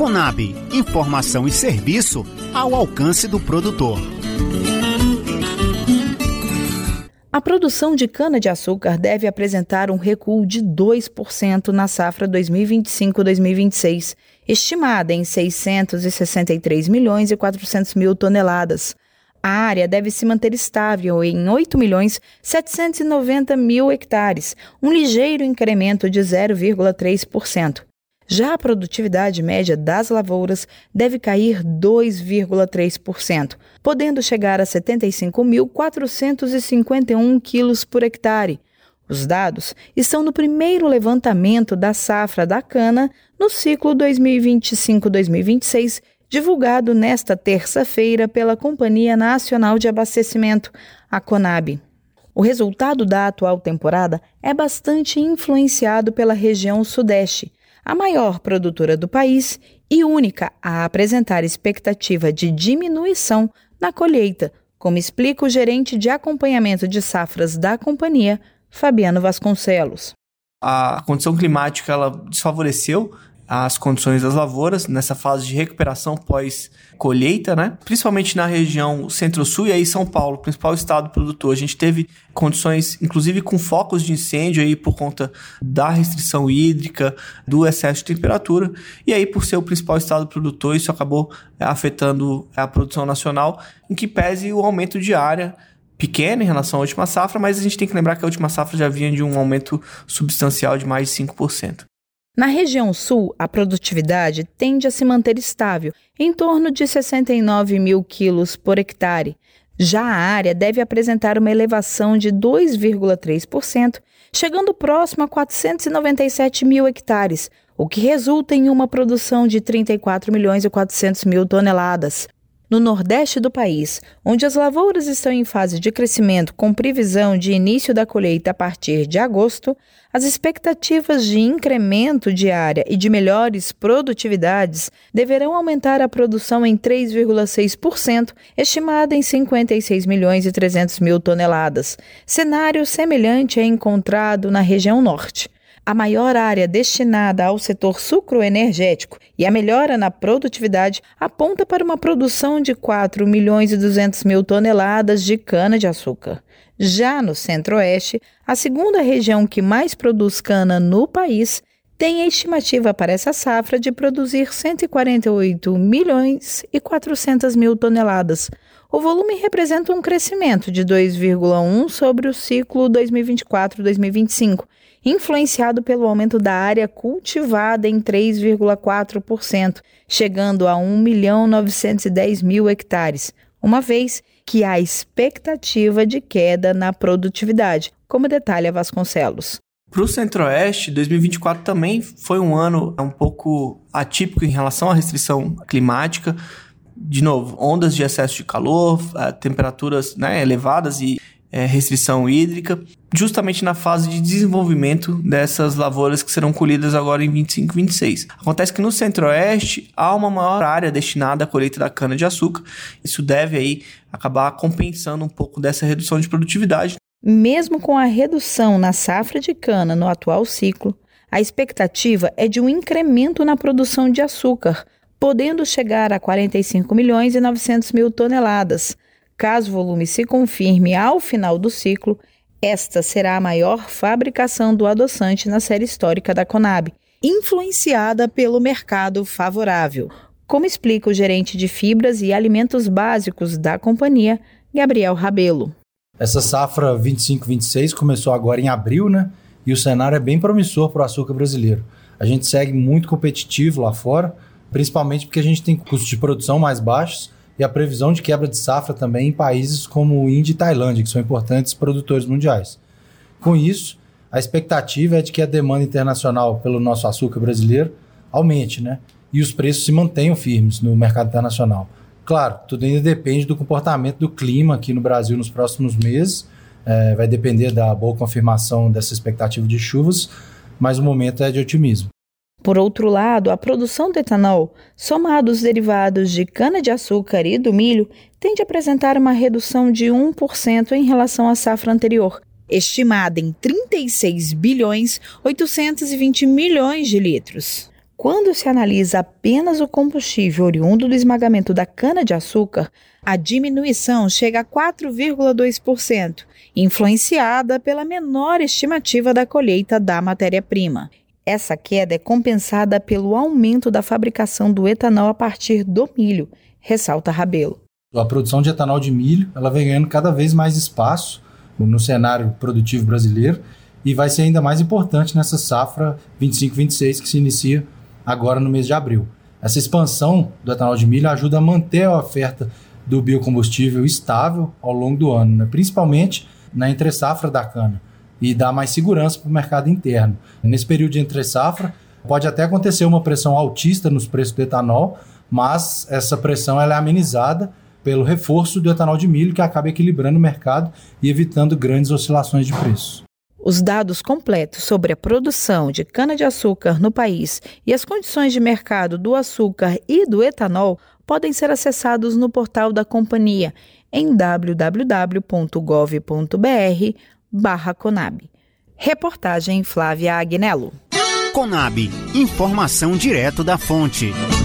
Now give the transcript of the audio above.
Conab, informação e serviço ao alcance do produtor. A produção de cana-de-açúcar deve apresentar um recuo de 2% na safra 2025-2026, estimada em 663 milhões e 400 mil toneladas. A área deve se manter estável em 8 milhões 790 mil hectares, um ligeiro incremento de 0,3%. Já a produtividade média das lavouras deve cair 2,3%, podendo chegar a 75.451 quilos por hectare. Os dados estão no primeiro levantamento da safra da cana no ciclo 2025-2026, divulgado nesta terça-feira pela Companhia Nacional de Abastecimento, a Conab. O resultado da atual temporada é bastante influenciado pela região Sudeste, a maior produtora do país e única a apresentar expectativa de diminuição na colheita, como explica o gerente de acompanhamento de safras da companhia, Fabiano Vasconcelos. A condição climática ela desfavoreceu as condições das lavouras nessa fase de recuperação pós-colheita, né? Principalmente na região Centro-Sul e aí São Paulo, principal estado produtor. A gente teve condições, inclusive com focos de incêndio aí por conta da restrição hídrica, do excesso de temperatura. E aí, por ser o principal estado produtor, isso acabou afetando a produção nacional, em que pese o aumento de área pequeno em relação à última safra, mas a gente tem que lembrar que a última safra já vinha de um aumento substancial de mais de 5%. Na região sul, a produtividade tende a se manter estável, em torno de 69 mil quilos por hectare. Já a área deve apresentar uma elevação de 2,3%, chegando próximo a 497 mil hectares, o que resulta em uma produção de 34 milhões e 400 mil toneladas. No nordeste do país, onde as lavouras estão em fase de crescimento com previsão de início da colheita a partir de agosto, as expectativas de incremento de área e de melhores produtividades deverão aumentar a produção em 3,6%, estimada em 56 milhões e 300 mil toneladas. Cenário semelhante é encontrado na região norte. A maior área destinada ao setor sucroenergético e a melhora na produtividade aponta para uma produção de 4 milhões e 200 mil toneladas de cana-de-açúcar. Já no Centro-Oeste, a segunda região que mais produz cana no país, tem a estimativa para essa safra de produzir 148 milhões e 400 mil toneladas. O volume representa um crescimento de 2,1% sobre o ciclo 2024-2025, influenciado pelo aumento da área cultivada em 3,4%, chegando a 1.910.000 hectares, uma vez que há expectativa de queda na produtividade, como detalha Vasconcelos. Para o Centro-Oeste, 2024 também foi um ano um pouco atípico em relação à restrição climática. De novo, ondas de excesso de calor, temperaturas elevadas e restrição hídrica, justamente na fase de desenvolvimento dessas lavouras que serão colhidas agora em 25 e 26. Acontece que no Centro-Oeste há uma maior área destinada à colheita da cana-de-açúcar. Isso deve aí acabar compensando um pouco dessa redução de produtividade. Mesmo com a redução na safra de cana no atual ciclo, a expectativa é de um incremento na produção de açúcar, podendo chegar a 45 milhões e 900 mil toneladas. Caso o volume se confirme ao final do ciclo, esta será a maior fabricação do adoçante na série histórica da Conab, influenciada pelo mercado favorável, como explica o gerente de fibras e alimentos básicos da companhia, Gabriel Rabelo. Essa safra 25-26 começou agora em abril, né? E o cenário é bem promissor para o açúcar brasileiro. A gente segue muito competitivo lá fora, principalmente porque a gente tem custos de produção mais baixos e a previsão de quebra de safra também em países como Índia e Tailândia, que são importantes produtores mundiais. Com isso, a expectativa é de que a demanda internacional pelo nosso açúcar brasileiro aumente, né? E os preços se mantenham firmes no mercado internacional. Claro, tudo ainda depende do comportamento do clima aqui no Brasil nos próximos meses, vai depender da boa confirmação dessa expectativa de chuvas, mas o momento é de otimismo. Por outro lado, a produção de etanol, somado aos derivados de cana-de-açúcar e do milho, tende a apresentar uma redução de 1% em relação à safra anterior, estimada em 36 bilhões 820 milhões de litros. Quando se analisa apenas o combustível oriundo do esmagamento da cana-de-açúcar, a diminuição chega a 4,2%, influenciada pela menor estimativa da colheita da matéria-prima. Essa queda é compensada pelo aumento da fabricação do etanol a partir do milho, ressalta Rabelo. A produção de etanol de milho ela vem ganhando cada vez mais espaço no cenário produtivo brasileiro e vai ser ainda mais importante nessa safra 25-26 que se inicia agora no mês de abril. Essa expansão do etanol de milho ajuda a manter a oferta do biocombustível estável ao longo do ano, né? Principalmente na entre-safra da cana, e dá mais segurança para o mercado interno. Nesse período de entre-safra, pode até acontecer uma pressão altista nos preços do etanol, mas essa pressão ela é amenizada pelo reforço do etanol de milho, que acaba equilibrando o mercado e evitando grandes oscilações de preço. Os dados completos sobre a produção de cana-de-açúcar no país e as condições de mercado do açúcar e do etanol podem ser acessados no portal da companhia em www.gov.br/Conab. Reportagem Flávia Agnello. Conab, informação direto da fonte.